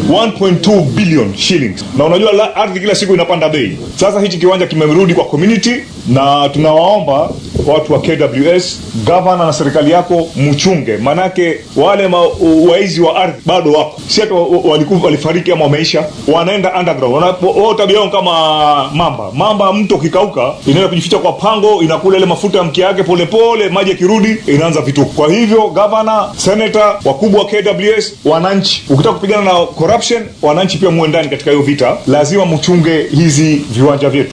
1.2 billion shillings. Na unajua ardhi kila siku inapanda bei. Sasa hichi kiwanja kimerudi kwa community, na tunawaomba watu wa KWS, governor na serikali yako mchunge, manake wale waizi wa ardhi bado wako. Si hata walifariki ama wameisha, wanaenda underground. Wao tabia kama mamba mto kikauka inaenda kujificha kwa pango, inakula ile mafuta ya mkia yake pole, maji yakirudi inaanza vituko. Kwa hivyo governor, senator, wakubwa wa KWS, wananchi, ukitaka kupigana na corruption, wananchi pia muendani katika hiyo vita. Lazima mchunge hizi viwanja vyetu.